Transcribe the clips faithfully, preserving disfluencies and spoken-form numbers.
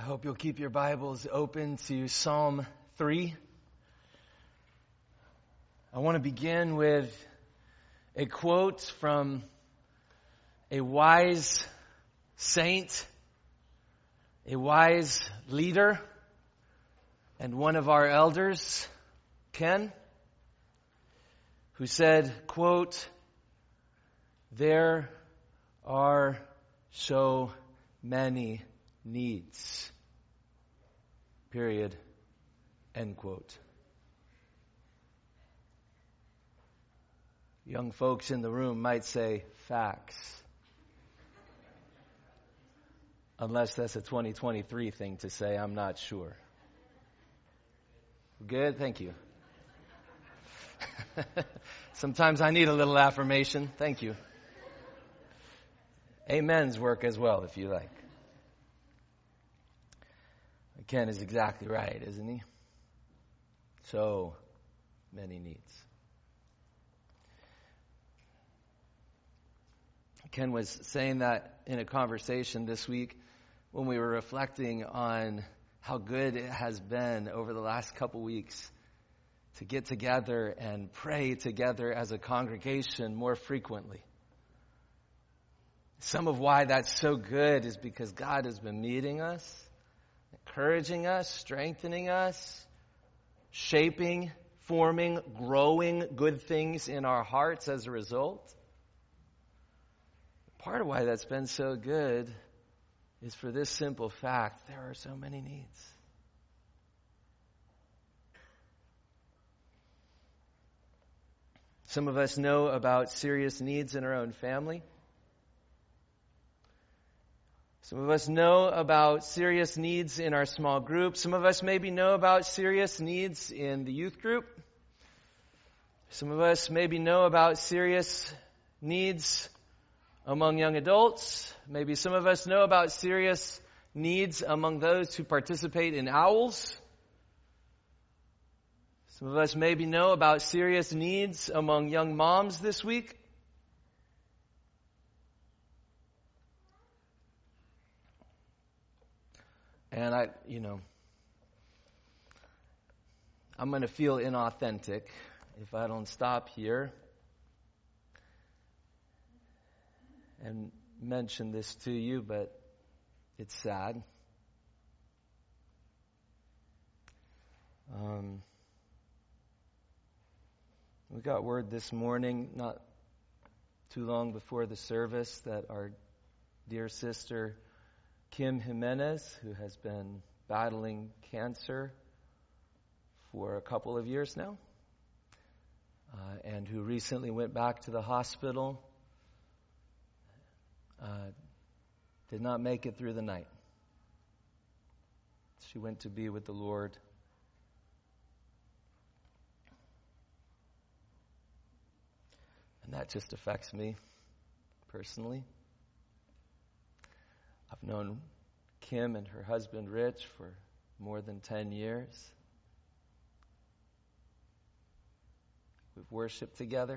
I hope you'll keep your Bibles open to Psalm three. I want to begin with a quote from a wise saint, a wise leader, and one of our elders, Ken, who said, quote, "There are so many needs, period, end quote." Young folks in the room might say facts, unless that's a twenty twenty-three thing to say. I'm not sure. Good, thank you. Sometimes I need a little affirmation. Thank you. Amens work as well, if you like. Ken is exactly right, isn't he? So many needs. Ken was saying that in a conversation this week when we were reflecting on how good it has been over the last couple weeks to get together and pray together as a congregation more frequently. Some of why that's so good is because God has been meeting us, encouraging us, strengthening us, shaping, forming, growing good things in our hearts as a result. Part of why that's been so good is for this simple fact: there are so many needs. Some of us know about serious needs in our own family. Some of us know about serious needs in our small group. Some of us maybe know about serious needs in the youth group. Some of us maybe know about serious needs among young adults. Maybe some of us know about serious needs among those who participate in owls. Some of us maybe know about serious needs among young moms this week. And I, you know, I'm going to feel inauthentic if I don't stop here and mention this to you, but it's sad. Um, we got word this morning, not too long before the service, that our dear sister Kim Jimenez, who has been battling cancer for a couple of years now, uh, and who recently went back to the hospital, uh, did not make it through the night. She went to be with the Lord. And that just affects me personally. I've known Kim and her husband Rich for more than ten years. We've worshiped together.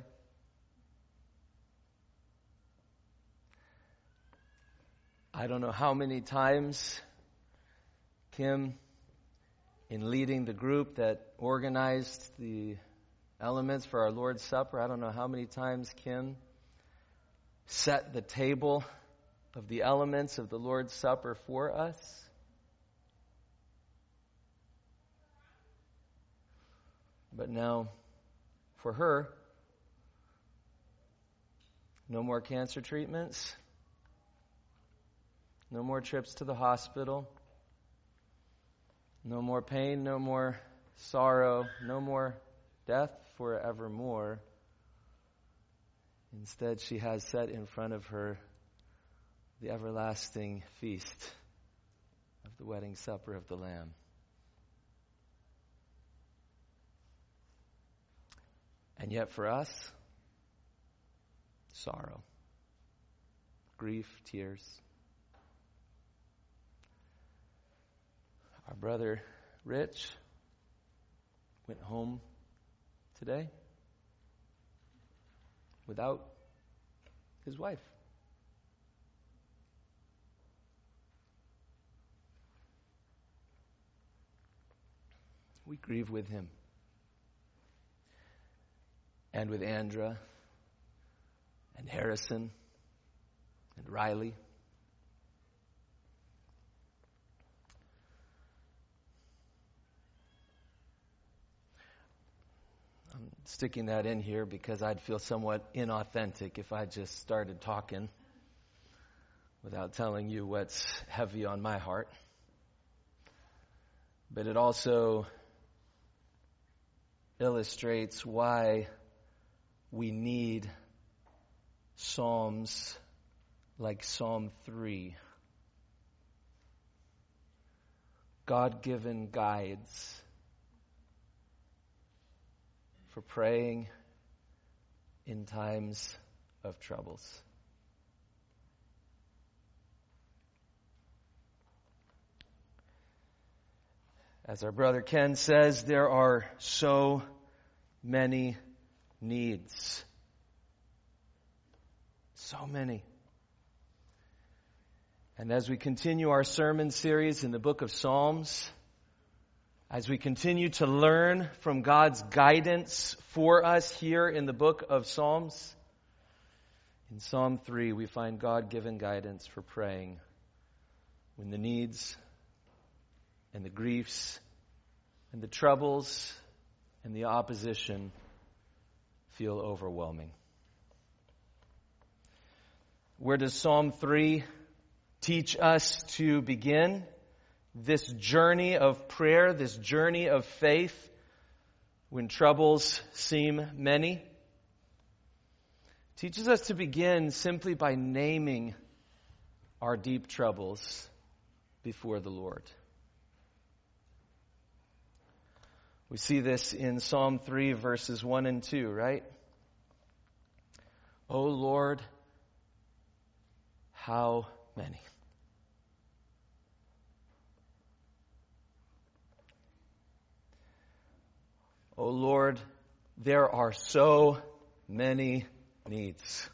I don't know how many times Kim, in leading the group that organized the elements for our Lord's Supper, I don't know how many times Kim set the table of the elements of the Lord's Supper for us. But now, for her, no more cancer treatments, no more trips to the hospital, no more pain, no more sorrow, no more death forevermore. Instead, she has set in front of her the everlasting feast of the wedding supper of the Lamb. And yet for us, sorrow, grief, tears. Our brother Rich went home today without his wife. We grieve with him. And with Andra and Harrison and Riley. I'm sticking that in here because I'd feel somewhat inauthentic if I just started talking without telling you what's heavy on my heart. But it also illustrates why we need Psalms like Psalm three. God-given guides for praying in times of troubles. As our brother Ken says, there are so many needs. So many. And as we continue our sermon series in the book of Psalms, as we continue to learn from God's guidance for us here in the book of Psalms, in Psalm three we find God-given guidance for praying when the needs and the griefs and the troubles and the opposition feel overwhelming. Where does Psalm three teach us to begin this journey of prayer, this journey of faith when troubles seem many? It teaches us to begin simply by naming our deep troubles before the Lord. We see this in Psalm three, verses one and two, right? O Lord, how many? O Lord, there are so many needs.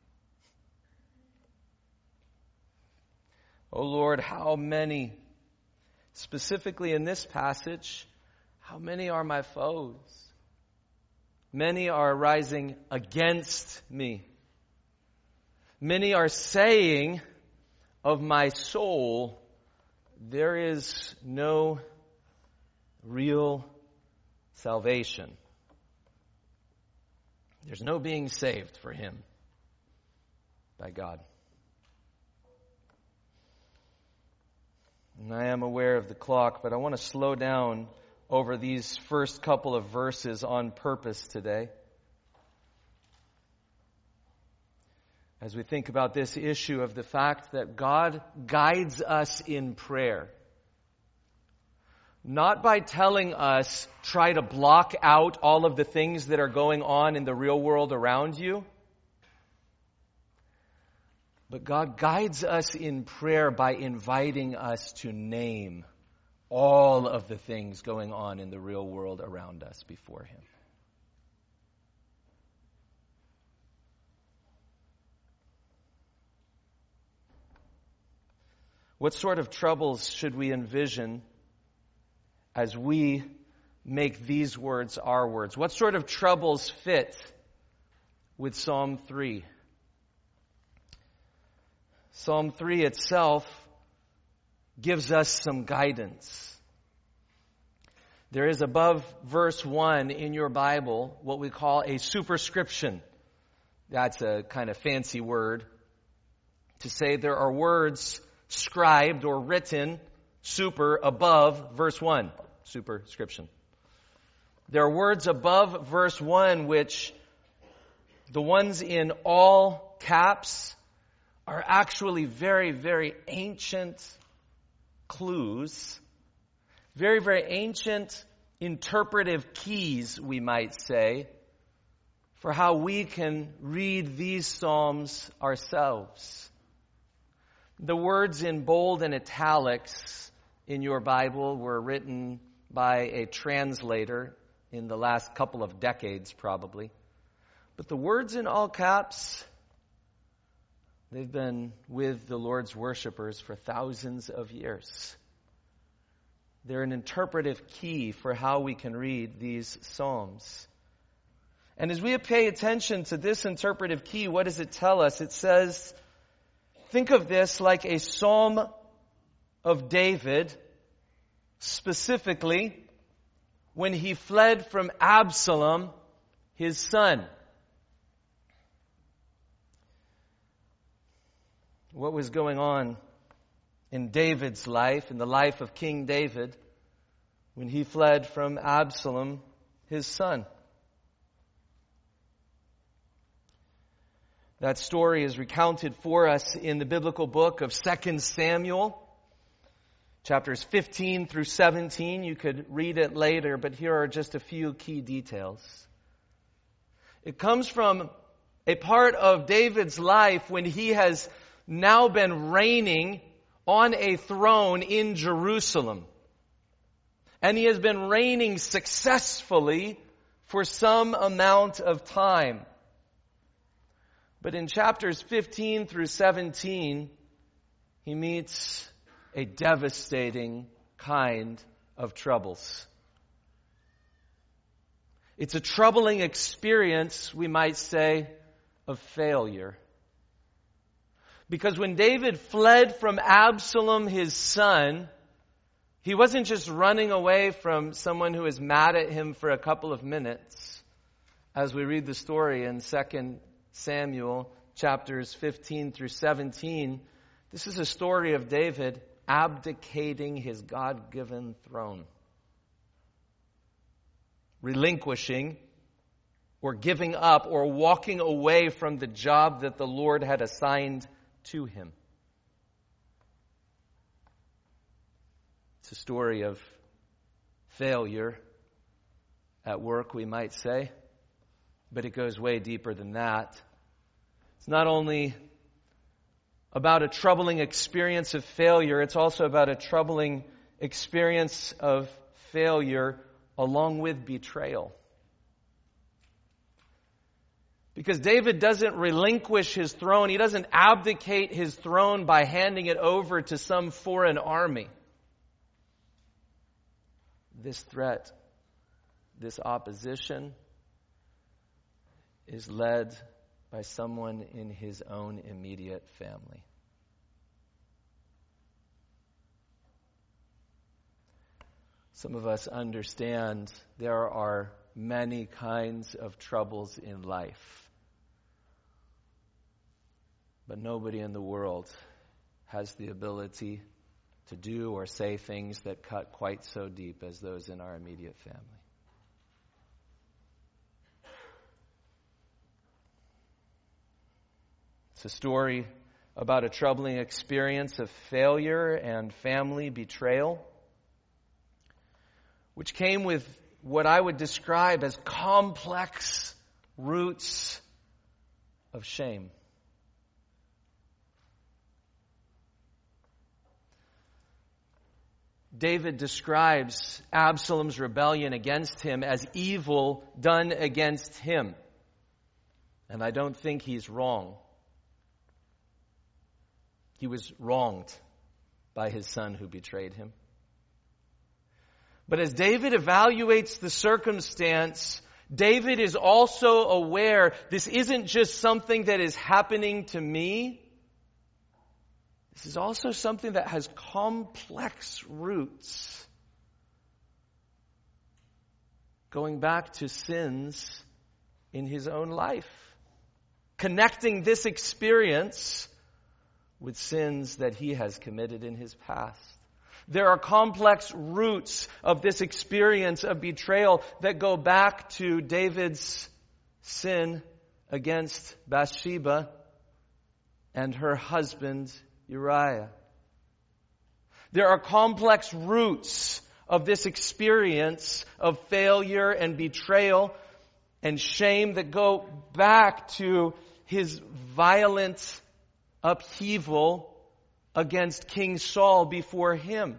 O Lord, how many? Specifically in this passage, how many are my foes? Many are rising against me. Many are saying of my soul, there is no real salvation. There's no being saved for him by God. And I am aware of the clock, but I want to slow down over these first couple of verses on purpose today. As we think about this issue of the fact that God guides us in prayer. Not by telling us, try to block out all of the things that are going on in the real world around you. But God guides us in prayer by inviting us to name all of the things going on in the real world around us before him. What sort of troubles should we envision as we make these words our words? What sort of troubles fit with Psalm three? Psalm three itself gives us some guidance. There is above verse one in your Bible what we call a superscription. That's a kind of fancy word to say there are words scribed or written super above verse one. Superscription. There are words above verse one which the ones in all caps are actually very, very ancient clues, very, very ancient interpretive keys, we might say, for how we can read these Psalms ourselves. The words in bold and italics in your Bible were written by a translator in the last couple of decades, probably. But the words in all caps, they've been with the Lord's worshipers for thousands of years. They're an interpretive key for how we can read these Psalms. And as we pay attention to this interpretive key, what does it tell us? It says, think of this like a Psalm of David, specifically when he fled from Absalom, his son. What was going on in David's life, in the life of King David, when he fled from Absalom, his son? That story is recounted for us in the biblical book of Second Samuel, chapters fifteen through seventeen. You could read it later, but here are just a few key details. It comes from a part of David's life when he has now been reigning on a throne in Jerusalem. And he has been reigning successfully for some amount of time. But in chapters fifteen through seventeen, he meets a devastating kind of troubles. It's a troubling experience, we might say, of failure. Because when David fled from Absalom, his son, he wasn't just running away from someone who was mad at him for a couple of minutes. As we read the story in Second Samuel chapters fifteen through seventeen, this is a story of David abdicating his God-given throne, relinquishing or giving up or walking away from the job that the Lord had assigned to him. It's a story of failure at work, we might say, but it goes way deeper than that. It's not only about a troubling experience of failure, it's also about a troubling experience of failure along with betrayal. Because David doesn't relinquish his throne. He doesn't abdicate his throne by handing it over to some foreign army. This threat, this opposition, is led by someone in his own immediate family. Some of us understand there are many kinds of troubles in life. But nobody in the world has the ability to do or say things that cut quite so deep as those in our immediate family. It's a story about a troubling experience of failure and family betrayal, which came with what I would describe as complex roots of shame. David describes Absalom's rebellion against him as evil done against him. And I don't think he's wrong. He was wronged by his son who betrayed him. But as David evaluates the circumstance, David is also aware this isn't just something that is happening to me. This is also something that has complex roots, going back to sins in his own life, connecting this experience with sins that he has committed in his past. There are complex roots of this experience of betrayal that go back to David's sin against Bathsheba and her husband Uriah. There are complex roots of this experience of failure and betrayal and shame that go back to his violent upheaval against King Saul before him.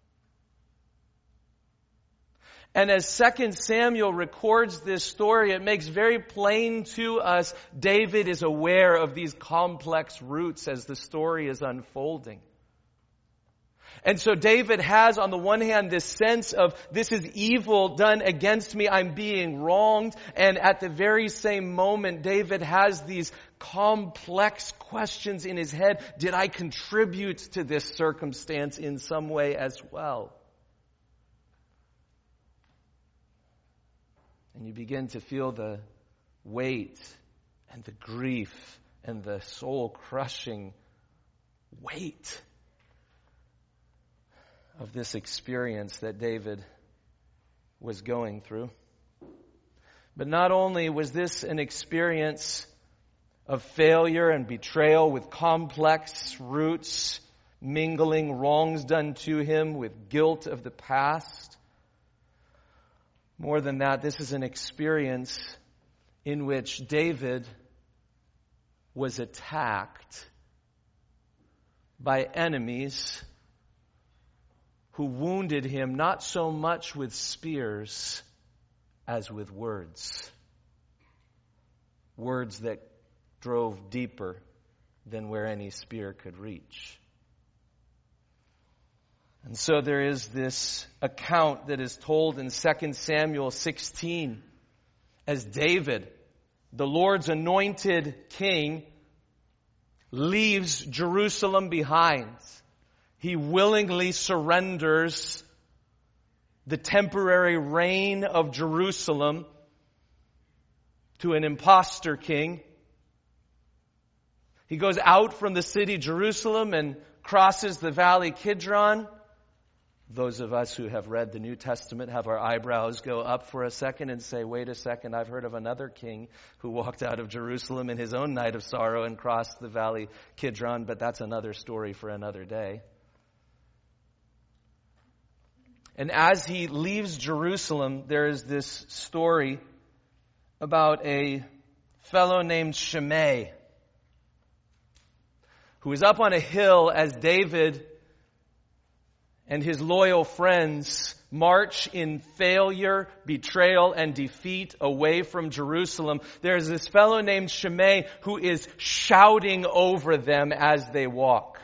And as Second Samuel records this story, it makes very plain to us David is aware of these complex roots as the story is unfolding. And so David has, on the one hand, this sense of, this is evil done against me, I'm being wronged. And at the very same moment, David has these complex questions in his head. Did I contribute to this circumstance in some way as well? And you begin to feel the weight and the grief and the soul-crushing weight of this experience that David was going through. But not only was this an experience of failure and betrayal with complex roots, mingling wrongs done to him with guilt of the past. More than that, this is an experience in which David was attacked by enemies who wounded him not so much with spears as with words. Words that drove deeper than where any spear could reach. And so there is this account that is told in Second Samuel sixteen as David, the Lord's anointed king, leaves Jerusalem behind. He willingly surrenders the temporary reign of Jerusalem to an imposter king. He goes out from the city Jerusalem and crosses the valley Kidron. Those of us who have read the New Testament have our eyebrows go up for a second and say, wait a second, I've heard of another king who walked out of Jerusalem in his own night of sorrow and crossed the valley Kidron, but that's another story for another day. And as he leaves Jerusalem, there is this story about a fellow named Shimei, who is up on a hill as David and his loyal friends march in failure, betrayal, and defeat away from Jerusalem. There's this fellow named Shimei who is shouting over them as they walk,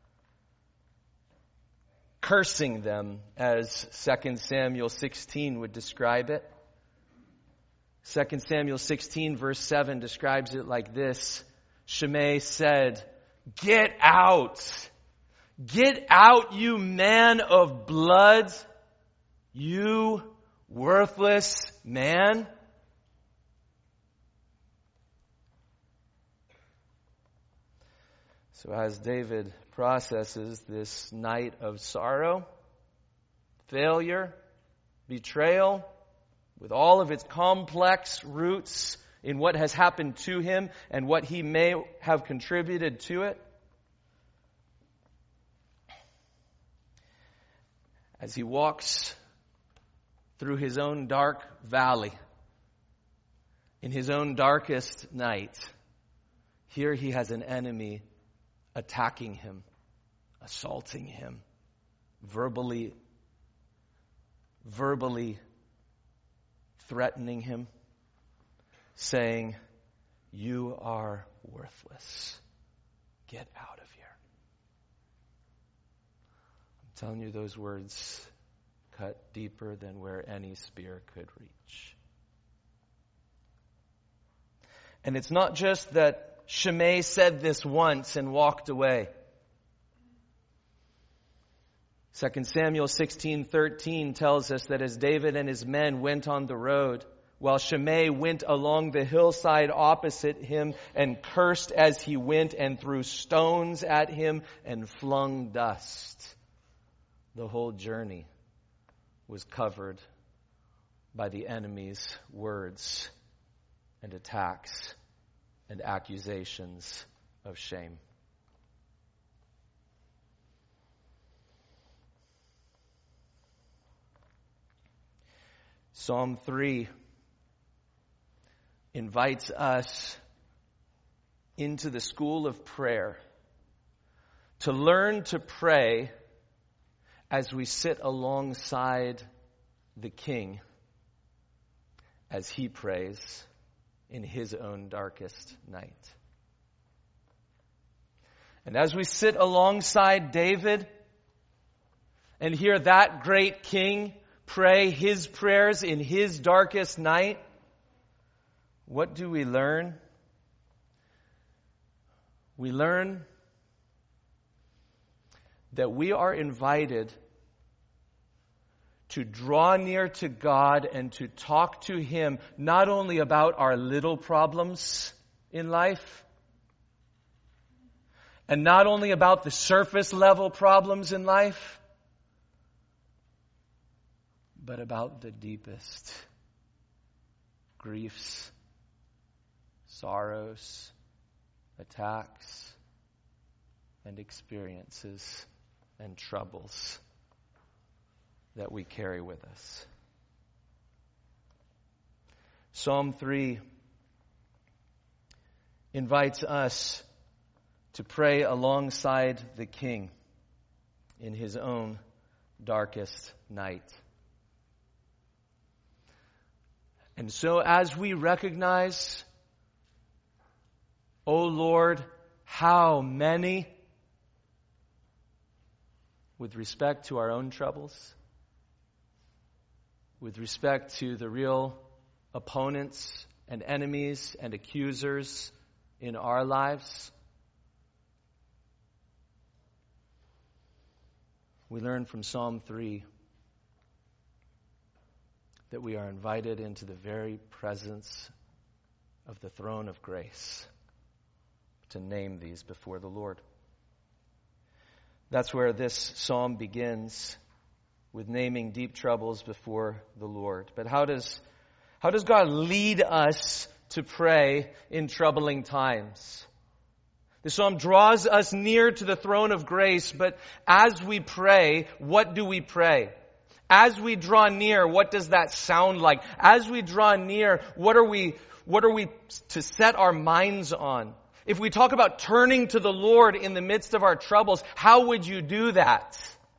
cursing them, as Second Samuel sixteen would describe it. Second Samuel sixteen verse seven describes it like this. Shimei said, "Get out! Get out, you man of blood, you worthless man." So as David processes this night of sorrow, failure, betrayal, with all of its complex roots in what has happened to him and what he may have contributed to it, as he walks through his own dark valley, in his own darkest night, here he has an enemy attacking him, assaulting him, verbally, verbally threatening him, saying, "You are worthless. Get out of here." I'm telling you, those words cut deeper than where any spear could reach. And it's not just that Shimei said this once and walked away. Second Samuel sixteen thirteen tells us that as David and his men went on the road, while Shimei went along the hillside opposite him and cursed as he went and threw stones at him and flung dust. The whole journey was covered by the enemy's words and attacks and accusations of shame. Psalm three invites us into the school of prayer to learn to pray as we sit alongside the King as he prays in his own darkest night. And as we sit alongside David, and hear that great King pray his prayers in his darkest night, what do we learn? We learn that we are invited to draw near to God and to talk to Him not only about our little problems in life, and not only about the surface level problems in life, but about the deepest griefs, sorrows, attacks, and experiences and troubles that we carry with us. Psalm three invites us to pray alongside the King in his own darkest night. And so as we recognize, O Lord, how many, with respect to our own troubles, with respect to the real opponents and enemies and accusers in our lives, we learn from Psalm three that we are invited into the very presence of the throne of grace to name these before the Lord. That's where this psalm begins, with naming deep troubles before the Lord. But how does how does God lead us to pray in troubling times? The psalm draws us near to the throne of grace, but as we pray, what do we pray? As we draw near, what does that sound like? As we draw near, what are we what are we to set our minds on? If we talk about turning to the Lord in the midst of our troubles, how would you do that?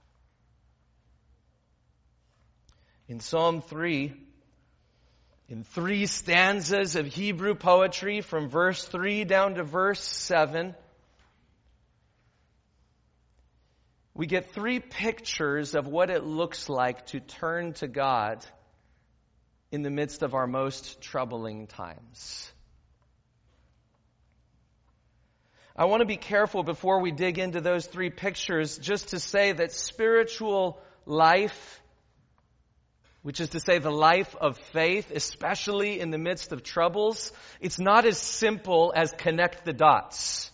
In Psalm three, in three stanzas of Hebrew poetry from verse three down to verse seven, we get three pictures of what it looks like to turn to God in the midst of our most troubling times. I want to be careful before we dig into those three pictures just to say that spiritual life, which is to say the life of faith, especially in the midst of troubles, it's not as simple as connect the dots.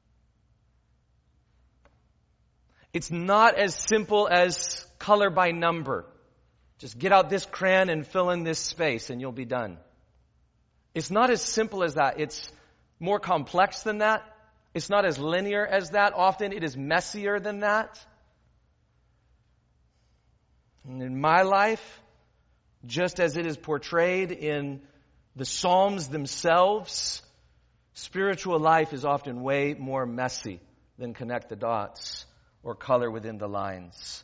It's not as simple as color by number. Just get out this crayon and fill in this space and you'll be done. It's not as simple as that. It's more complex than that. It's not as linear as that. Often it is messier than that. And in my life, just as it is portrayed in the Psalms themselves, spiritual life is often way more messy than connect the dots or color within the lines.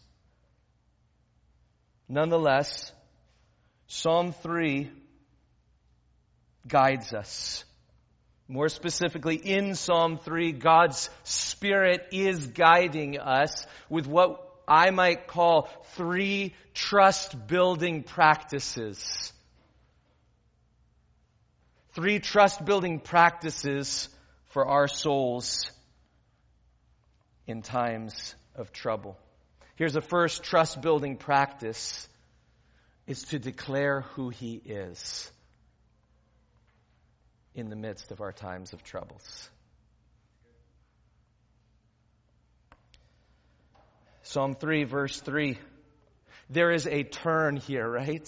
Nonetheless, Psalm three guides us. More specifically, in Psalm three, God's Spirit is guiding us with what I might call three trust-building practices. Three trust-building practices for our souls in times of trouble. Here's the first trust-building practice, is to declare who He is in the midst of our times of troubles. Psalm three, verse three. There is a turn here, right?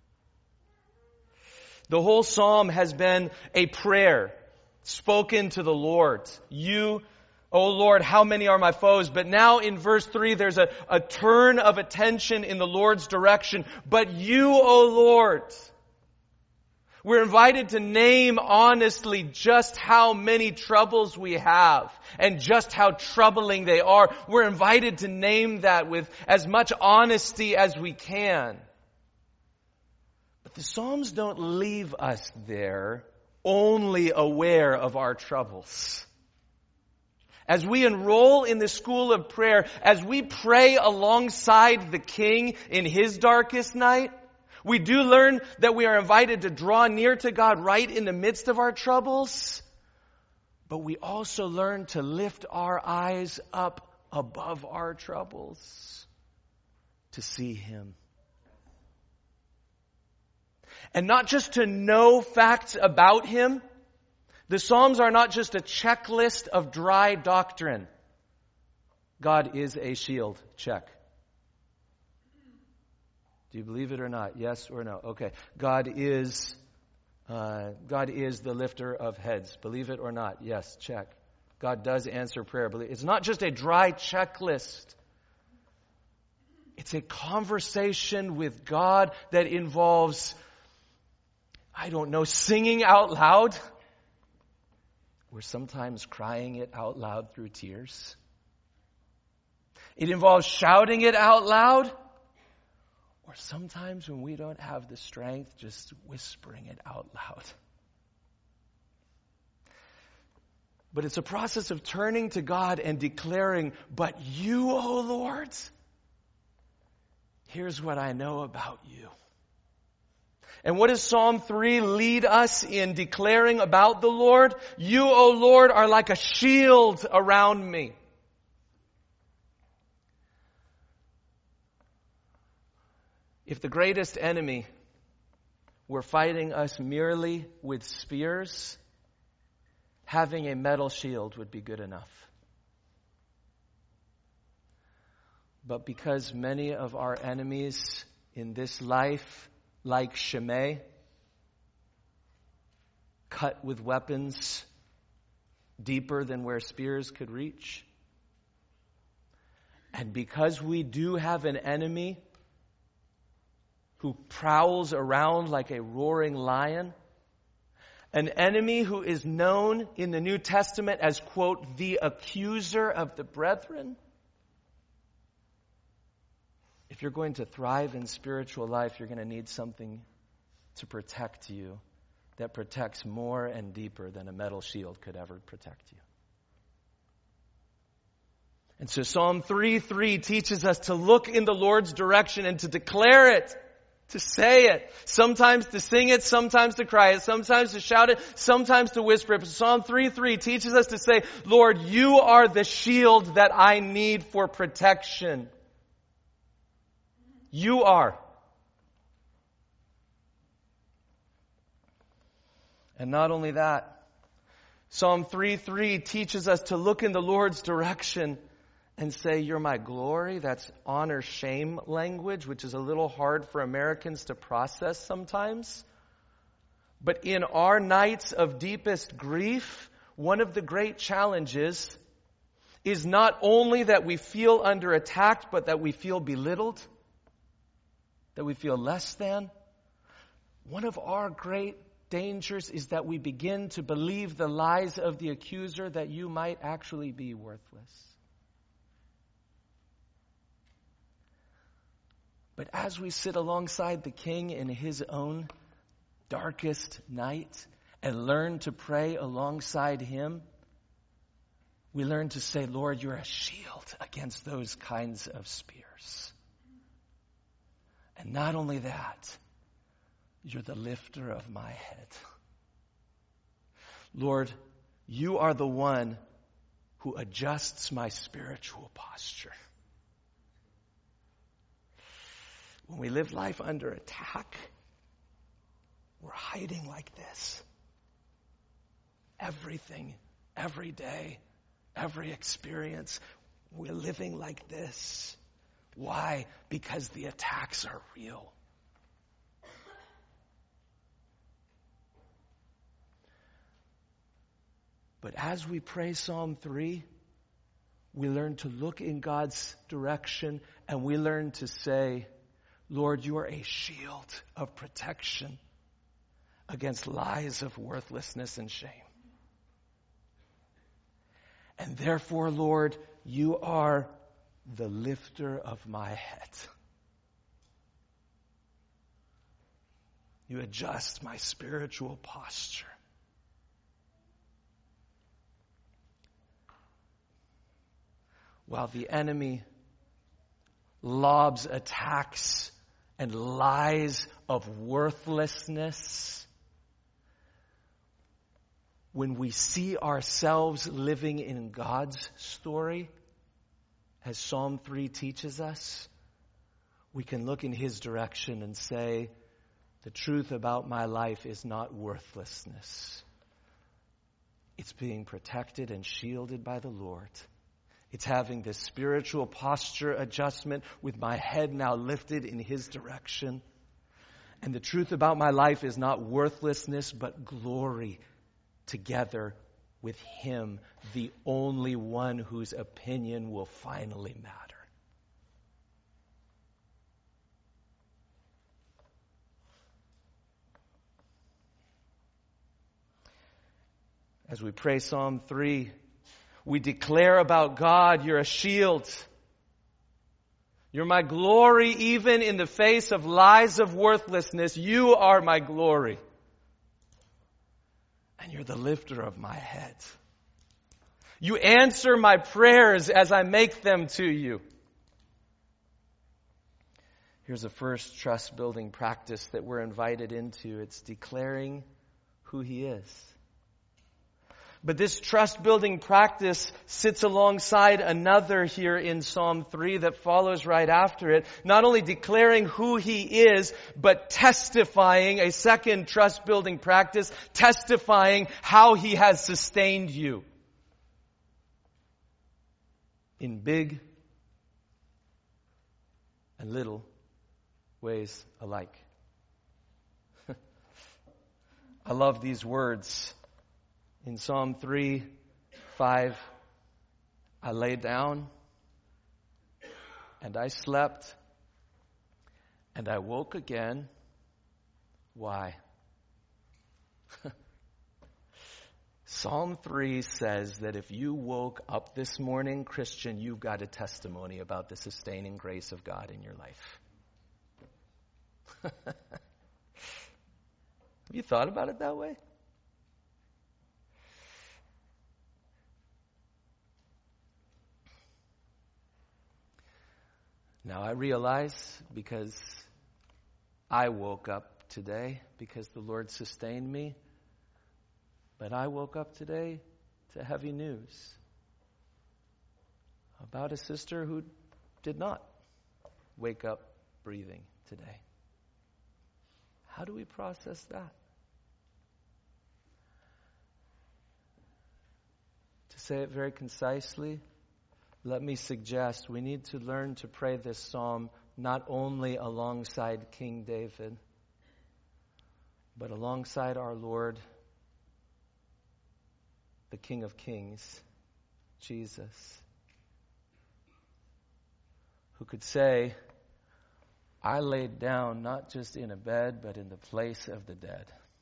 The whole psalm has been a prayer spoken to the Lord. You, O Lord, how many are my foes? But now in verse three, there's a, a turn of attention in the Lord's direction. But you, O Lord, we're invited to name honestly just how many troubles we have and just how troubling they are. We're invited to name that with as much honesty as we can. But the Psalms don't leave us there only aware of our troubles. As we enroll in the school of prayer, as we pray alongside the King in His darkest night, we do learn that we are invited to draw near to God right in the midst of our troubles. But we also learn to lift our eyes up above our troubles to see Him. And not just to know facts about Him. The Psalms are not just a checklist of dry doctrine. God is a shield. Check. Do you believe it or not? Yes or no? Okay. God is, uh, God is the lifter of heads. Believe it or not? Yes. Check. God does answer prayer. It's not just a dry checklist. It's a conversation with God that involves, I don't know, singing out loud. We're sometimes crying it out loud through tears. It involves shouting it out loud. Or sometimes when we don't have the strength, just whispering it out loud. But it's a process of turning to God and declaring, but you, O Lord, here's what I know about you. And what does Psalm three lead us in declaring about the Lord? You, O Lord, are like a shield around me. If the greatest enemy were fighting us merely with spears, having a metal shield would be good enough. But because many of our enemies in this life, like Shimei, cut with weapons deeper than where spears could reach. And because we do have an enemy who prowls around like a roaring lion, an enemy who is known in the New Testament as, quote, the accuser of the brethren, if you're going to thrive in spiritual life, you're going to need something to protect you that protects more and deeper than a metal shield could ever protect you. And so Psalm three three teaches us to look in the Lord's direction and to declare it, to say it, sometimes to sing it, sometimes to cry it, sometimes to shout it, sometimes to whisper it. But Psalm three three teaches us to say, Lord, you are the shield that I need for protection. You are. And not only that, Psalm three three teaches us to look in the Lord's direction and say, you're my glory. That's honor-shame language, which is a little hard for Americans to process sometimes. But in our nights of deepest grief, one of the great challenges is not only that we feel under attack, but that we feel belittled, that we feel less than. One of our great dangers is that we begin to believe the lies of the accuser that you might actually be worthless. But as we sit alongside the King in His own darkest night and learn to pray alongside Him, we learn to say, Lord, you're a shield against those kinds of spears. And not only that, you're the lifter of my head. Lord, you are the one who adjusts my spiritual posture. When we live life under attack, we're hiding like this. Everything, every day, every experience, we're living like this. Why? Because the attacks are real. But as we pray Psalm three, we learn to look in God's direction and we learn to say, Lord, you are a shield of protection against lies of worthlessness and shame. And therefore, Lord, you are the lifter of my head. You adjust my spiritual posture. while the enemy lobs attacks and lies of worthlessness, when we see ourselves living in God's story, as Psalm three teaches us, we can look in His direction and say, the truth about my life is not worthlessness. It's being protected and shielded by the Lord. It's having this spiritual posture adjustment with my head now lifted in His direction. And the truth about my life is not worthlessness, but glory together with Him, the only one whose opinion will finally matter. As we pray Psalm three, we declare about God, you're a shield. You're my glory even in the face of lies of worthlessness. You are my glory. And you're the lifter of my head. You answer my prayers as I make them to you. Here's a first trust-building practice that we're invited into. It's declaring who He is. But this trust-building practice sits alongside another here in Psalm three that follows right after it. Not only declaring who He is, but testifying, a second trust-building practice, testifying how He has sustained you. In big and little ways alike. I love these words. In Psalm three, five, I lay down and I slept and I woke again. Why? Psalm three says that if you woke up this morning, Christian, you've got a testimony about the sustaining grace of God in your life. Have you thought about it that way? Now I realize, because I woke up today, because the Lord sustained me, but I woke up today to heavy news about a sister who did not wake up breathing today. How do we process that? To say it very concisely, let me suggest we need to learn to pray this psalm not only alongside King David, but alongside our Lord, the King of Kings, Jesus, who could say, I laid down not just in a bed, but in the place of the dead.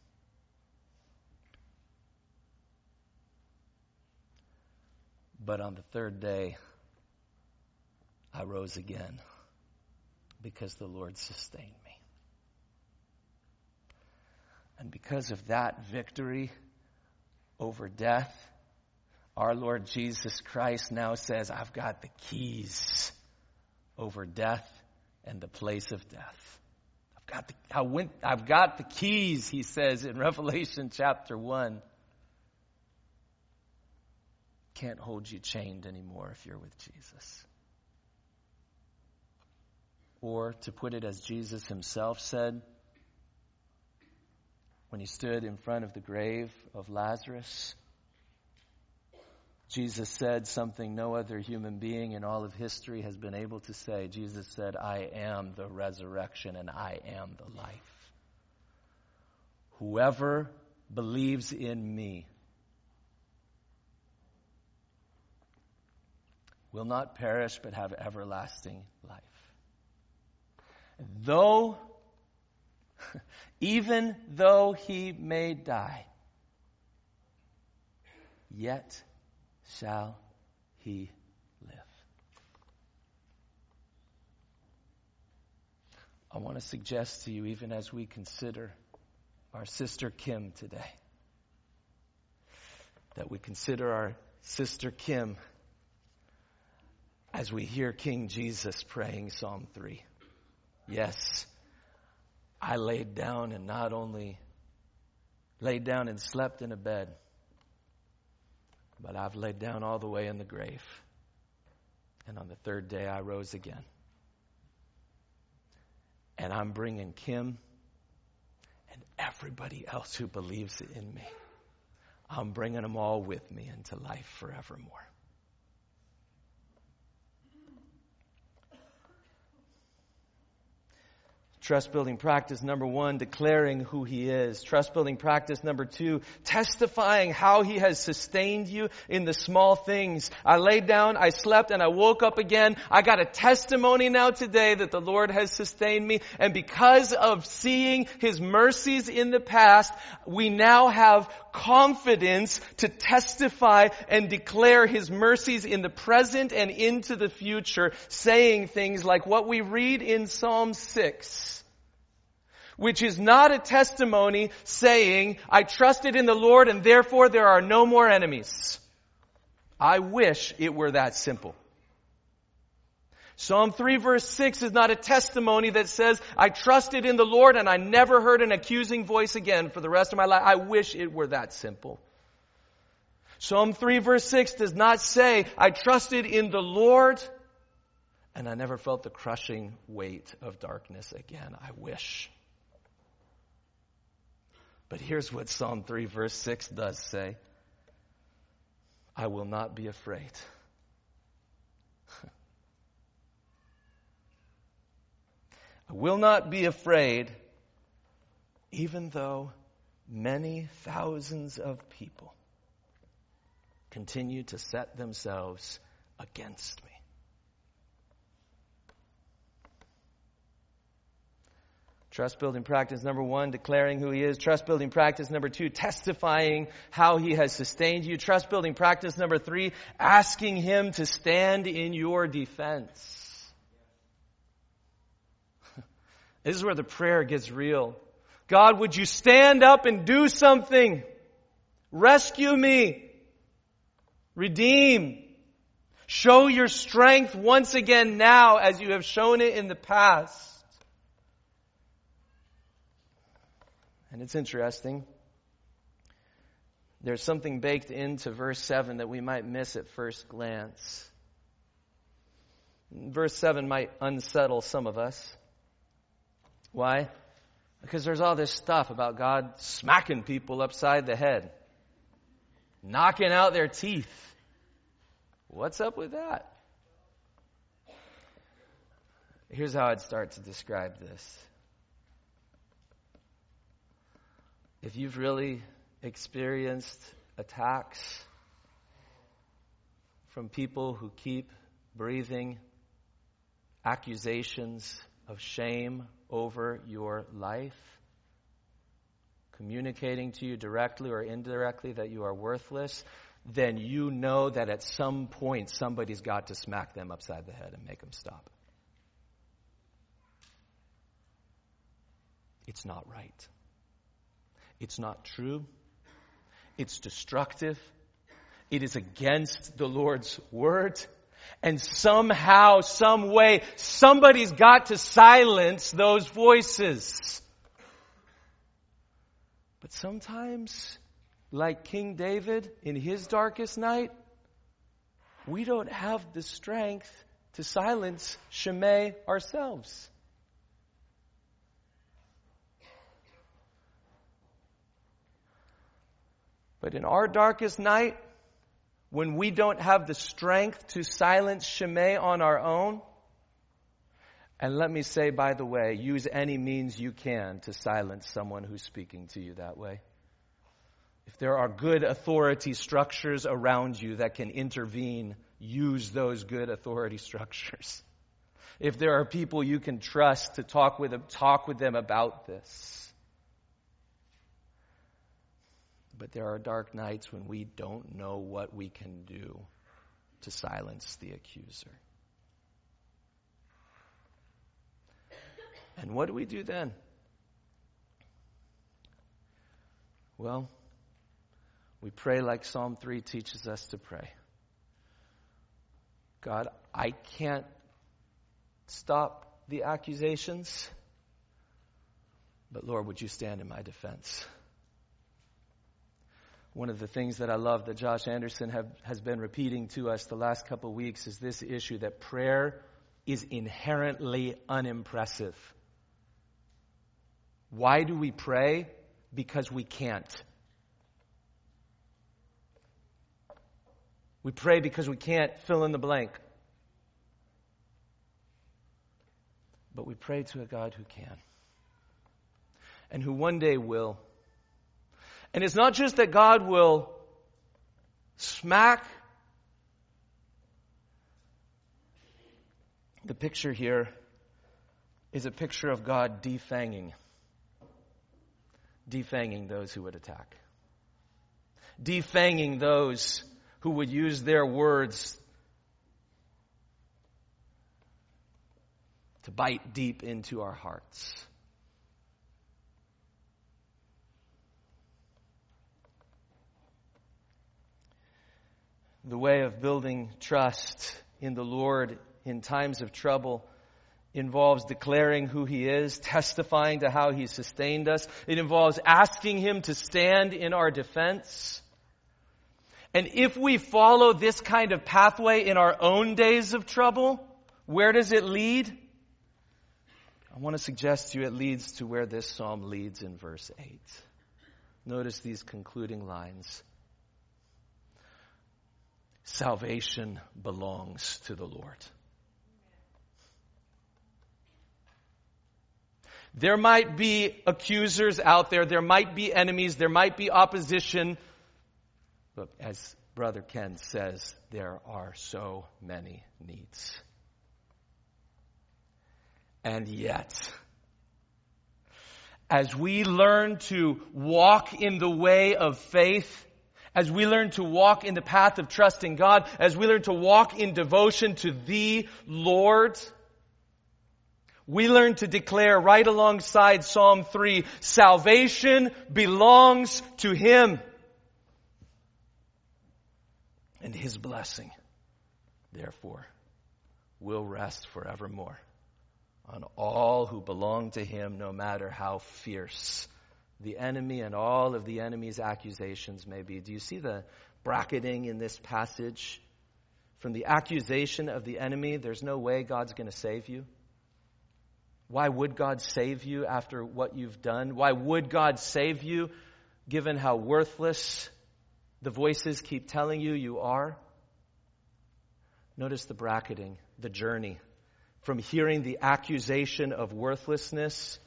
But on the third day, I rose again because the Lord sustained me. And because of that victory over death, our Lord Jesus Christ now says, I've got the keys over death and the place of death. I've got the, I went, I've got the keys, he says in Revelation chapter one. Can't hold you chained anymore if you're with Jesus. Or to put it as Jesus himself said when he stood in front of the grave of Lazarus, Jesus said something no other human being in all of history has been able to say. Jesus said, I am the resurrection and I am the life. Whoever believes in me will not perish but have everlasting life. Though, even though he may die, yet shall he live. I want to suggest to you, even as we consider our sister Kim today, that we consider our sister Kim as we hear King Jesus praying Psalm three. Yes, I laid down and not only laid down and slept in a bed, but I've laid down all the way in the grave. And on the third day I rose again. And I'm bringing Kim and everybody else who believes in me. I'm bringing them all with me into life forevermore. Trust building practice number one, declaring who He is. Trust building practice number two, testifying how He has sustained you in the small things. I laid down, I slept, and I woke up again. I got a testimony now today that the Lord has sustained me. And because of seeing His mercies in the past, we now have confidence to testify and declare His mercies in the present and into the future, saying things like what we read in Psalm six. Which is not a testimony saying, I trusted in the Lord and therefore there are no more enemies. I wish it were that simple. Psalm three verse six is not a testimony that says, I trusted in the Lord and I never heard an accusing voice again for the rest of my life. I wish it were that simple. Psalm three verse six does not say, I trusted in the Lord and I never felt the crushing weight of darkness again. I wish. But here's what Psalm three verse six does say. I will not be afraid. I will not be afraid, even though many thousands of people continue to set themselves against me. Trust building practice number one, declaring who He is. Trust building practice number two, testifying how He has sustained you. Trust building practice number three, asking Him to stand in your defense. This is where the prayer gets real. God, would you stand up and do something? Rescue me. Redeem. Show your strength once again now as you have shown it in the past. And it's interesting. There's something baked into verse seven that we might miss at first glance. Verse seven might unsettle some of us. Why? Because there's all this stuff about God smacking people upside the head, knocking out their teeth. What's up with that? Here's how I'd start to describe this. If you've really experienced attacks from people who keep breathing accusations of shame over your life, communicating to you directly or indirectly that you are worthless, then you know that at some point somebody's got to smack them upside the head and make them stop. It's not right. It's not true. It's destructive. It is against the Lord's word. And somehow, some way, somebody's got to silence those voices. But sometimes, like King David in his darkest night, we don't have the strength to silence Shimei ourselves. But in our darkest night, when we don't have the strength to silence Shimei on our own, and let me say, by the way, use any means you can to silence someone who's speaking to you that way. If there are good authority structures around you that can intervene, use those good authority structures. If there are people you can trust to talk with them, talk with them about this. But there are dark nights when we don't know what we can do to silence the accuser. And what do we do then? Well, we pray like Psalm three teaches us to pray. God, I can't stop the accusations, but Lord, would you stand in my defense? One of the things that I love that Josh Anderson have, has been repeating to us the last couple of weeks is this issue that prayer is inherently unimpressive. Why do we pray? Because we can't. We pray because we can't fill in the blank. But we pray to a God who can. And who one day will. And it's not just that God will smack. The picture here is a picture of God defanging. Defanging those who would attack. Defanging those who would use their words to bite deep into our hearts. The way of building trust in the Lord in times of trouble involves declaring who He is, testifying to how He sustained us. It involves asking Him to stand in our defense. And if we follow this kind of pathway in our own days of trouble, where does it lead? I want to suggest to you it leads to where this psalm leads in verse eight. Notice these concluding lines. Salvation belongs to the Lord. There might be accusers out there. There might be enemies. There might be opposition. But as Brother Ken says, there are so many needs. And yet, as we learn to walk in the way of faith, as we learn to walk in the path of trusting God, as we learn to walk in devotion to the Lord, we learn to declare right alongside Psalm three, salvation belongs to Him. And His blessing, therefore, will rest forevermore on all who belong to Him, no matter how fierce the enemy and all of the enemy's accusations may be. Do you see the bracketing in this passage? From the accusation of the enemy, there's no way God's going to save you. Why would God save you after what you've done? Why would God save you given how worthless the voices keep telling you you are? Notice the bracketing, the journey from hearing the accusation of worthlessness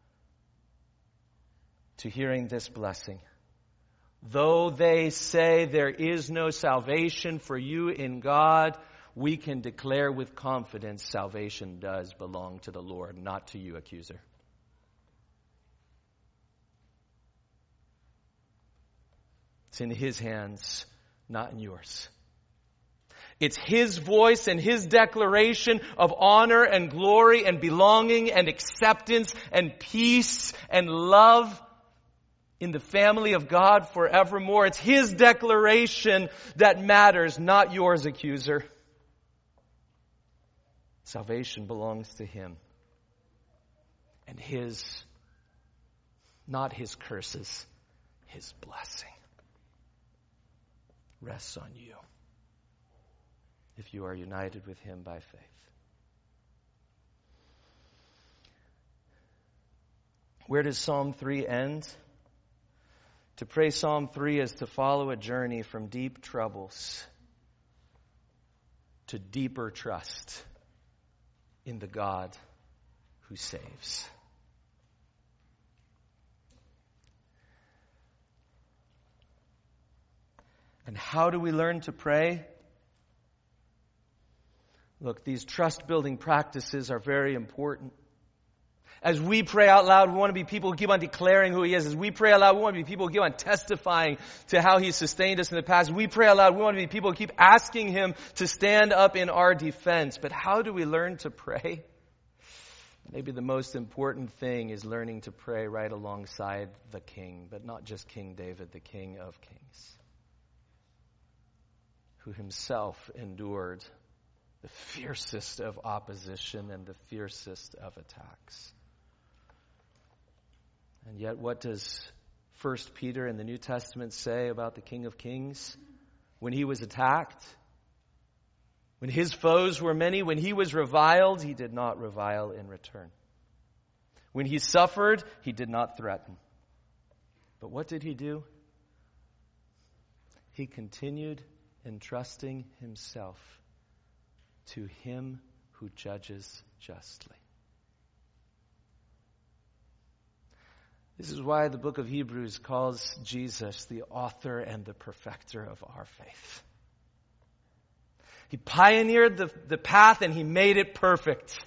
to hearing this blessing. Though they say there is no salvation for you in God, we can declare with confidence salvation does belong to the Lord, not to you, accuser. It's in His hands, not in yours. It's His voice and His declaration of honor and glory and belonging and acceptance and peace and love in the family of God forevermore. It's His declaration that matters, not yours, accuser. Salvation belongs to Him. And His, not His curses, His blessing rests on you if you are united with Him by faith. Where does Psalm three end? To pray Psalm three is to follow a journey from deep troubles to deeper trust in the God who saves. And how do we learn to pray? Look, these trust-building practices are very important. As we pray out loud, we want to be people who keep on declaring who He is. As we pray out loud, we want to be people who keep on testifying to how He sustained us in the past. As we pray out loud, we want to be people who keep asking Him to stand up in our defense. But how do we learn to pray? Maybe the most important thing is learning to pray right alongside the King, but not just King David, the King of Kings, who Himself endured the fiercest of opposition and the fiercest of attacks. And yet, what does First Peter in the New Testament say about the King of Kings? When he was attacked, when his foes were many, when he was reviled, he did not revile in return. When he suffered, he did not threaten. But what did he do? He continued entrusting himself to him who judges justly. This is why the book of Hebrews calls Jesus the author and the perfecter of our faith. He pioneered the, the path and he made it perfect.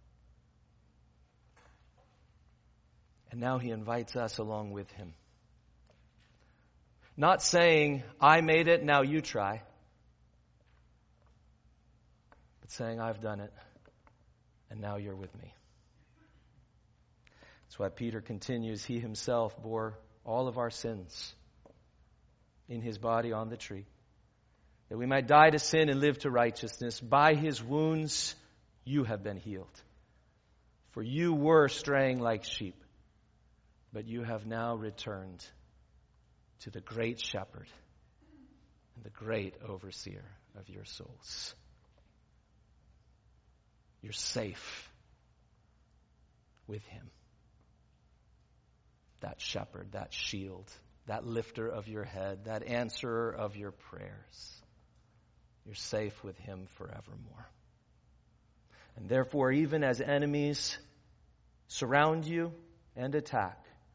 And now he invites us along with him. Not saying, I made it, now you try. But saying, I've done it, and now you're with me. That's why Peter continues, he himself bore all of our sins in his body on the tree, that we might die to sin and live to righteousness. By his wounds you have been healed. For you were straying like sheep, but you have now returned to the great shepherd and the great overseer of your souls. You're safe with him. That shepherd, that shield, that lifter of your head, that answerer of your prayers. You're safe with him forevermore. And therefore, even as enemies surround you and attack,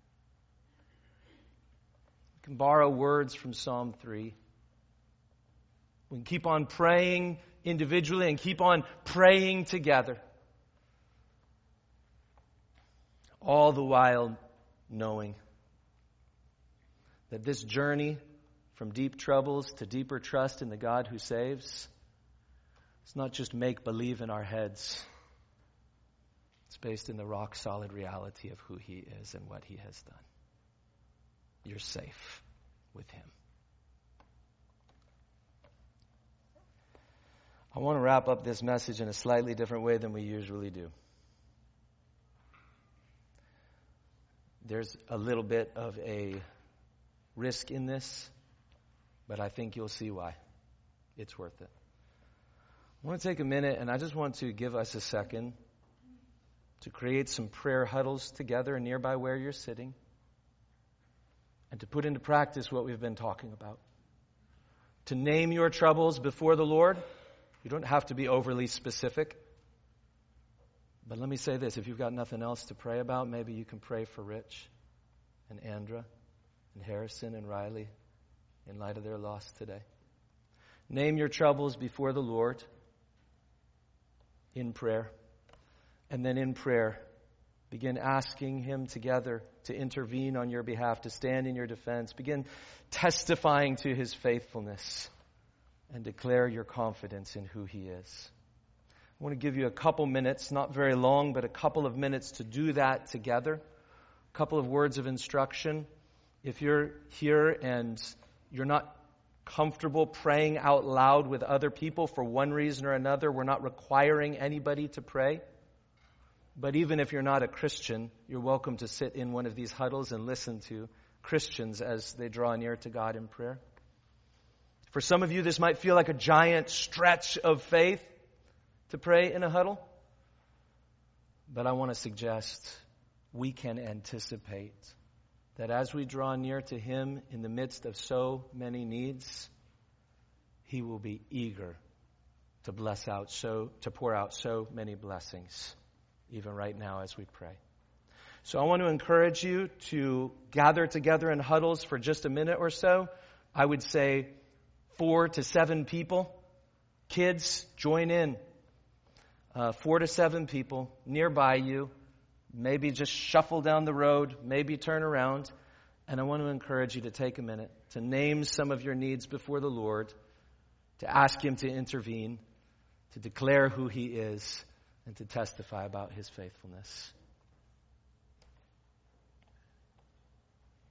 we can borrow words from Psalm three. We can keep on praying individually and keep on praying together. All the while knowing that this journey from deep troubles to deeper trust in the God who saves, it's not just make-believe in our heads. It's based in the rock-solid reality of who he is and what he has done. You're safe with him. I want to wrap up this message in a slightly different way than we usually do. There's a little bit of a risk in this, but I think you'll see why. It's worth it. I want to take a minute, and I just want to give us a second to create some prayer huddles together nearby where you're sitting, and to put into practice what we've been talking about. To name your troubles before the Lord. You don't have to be overly specific. But let me say this, if you've got nothing else to pray about, maybe you can pray for Rich and Andra and Harrison and Riley in light of their loss today. Name your troubles before the Lord in prayer. And then in prayer, begin asking him together to intervene on your behalf, to stand in your defense. Begin testifying to his faithfulness and declare your confidence in who he is. I want to give you a couple minutes, not very long, but a couple of minutes to do that together. A couple of words of instruction. If you're here and you're not comfortable praying out loud with other people for one reason or another, we're not requiring anybody to pray. But even if you're not a Christian, you're welcome to sit in one of these huddles and listen to Christians as they draw near to God in prayer. For some of you, this might feel like a giant stretch of faith to pray in a huddle. But I want to suggest we can anticipate that as we draw near to him in the midst of so many needs, he will be eager to bless out so to pour out so many blessings, even right now as we pray. So I want to encourage you to gather together in huddles for just a minute or so. I would say four to seven people. Kids, join in. Uh, four to seven people nearby you. Maybe just shuffle down the road. Maybe turn around. And I want to encourage you to take a minute to name some of your needs before the Lord, to ask him to intervene, to declare who he is, and to testify about his faithfulness.